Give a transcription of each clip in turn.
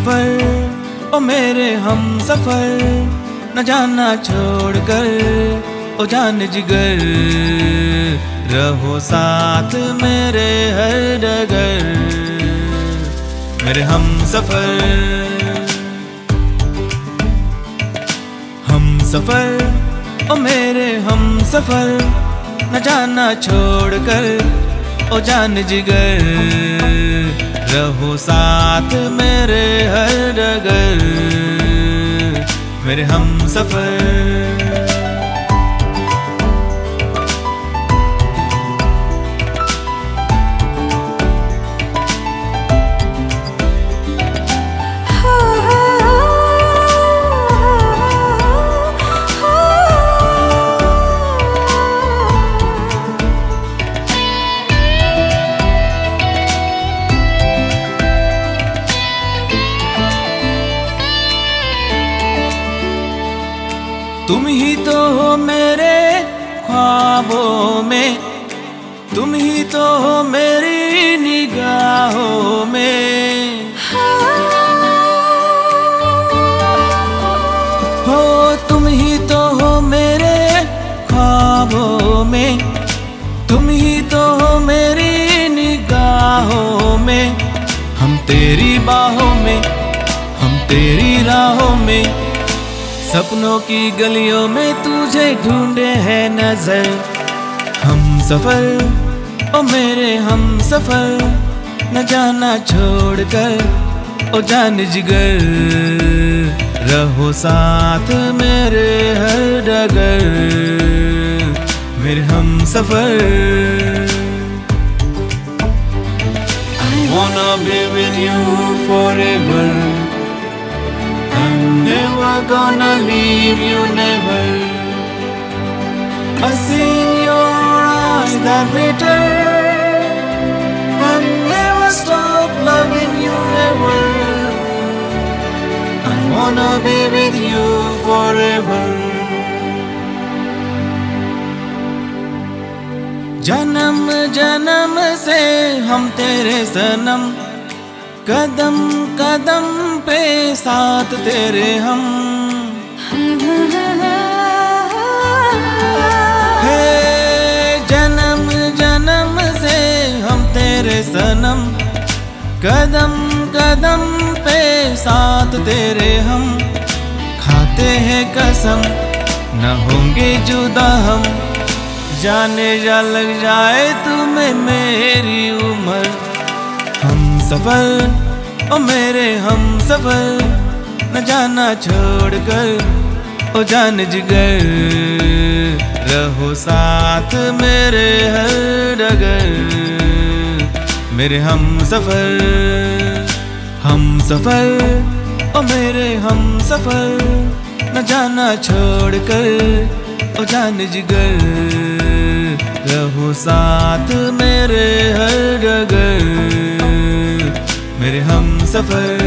सफर, ओ मेरे हम सफर, न जाना छोड़कर, ओ जान जिगर, रहो साथ मेरे हर डगर। मेरे हम सफर, ओ मेरे हम सफर, न जाना छोड़कर, ओ जान जिगर, रहो साथ मेरे हर डगर। मेरे हम सफर। तुम ही तो हो मेरे ख्वाबों में, तुम ही तो हो मेरी निगाहों में। हो तुम ही तो हो मेरे ख्वाबों में, तुम ही तो हो मेरी निगाहों में। हम तेरी बाहों में, हम तेरी राहों में, सपनों की गलियों में तुझे ढूंढे है नजर। हम सफर, ओ मेरे हम सफर, न जाना छोड़कर, ओ जान जिगर, रहो साथ मेरे हर डगर। मेरे हम सफर। I wanna be with you forever, I'm never gonna leave you, never. I see in your eyes that glitter, I'll never stop loving you ever. I wanna be with you forever. जन्म जन्म से हम तेरे सनम, कदम कदम पे साथ तेरे हम। हे जन्म जन्म से हम तेरे सनम, कदम कदम पे साथ तेरे हम। खाते हैं कसम न होंगे जुदा हम, जाने जा लग जाए तुम्हें मेरी उम्र। हम सफर, ओ मेरे हम सफर, न जाना छोड़कर, ओ जान जिगर, रहो साथ मेरे हर डगर। मेरे हम सफर, ओ मेरे हम सफर, न जाना छोड़कर, ओ जान जिगर, रहो साथ मेरे हर डगर। मेरे हम सफर,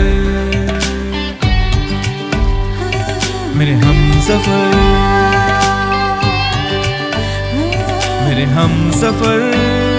मेरे हम सफर, मेरे हम सफर।